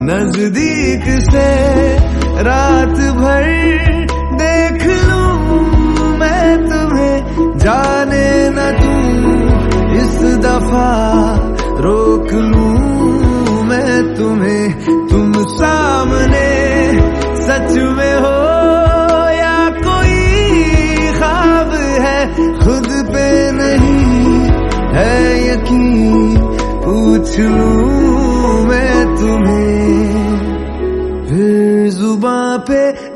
नजदीक से रात भर देख लूं मैं तुम्हें, जाने न तू इस दफा रोक लूं मैं तुम्हें। तुम सामने सच में हो या कोई ख्वाब है, खुद पे नहीं है यकीन, पूछ लूं मैं तुम्हें। फिर जुबां पे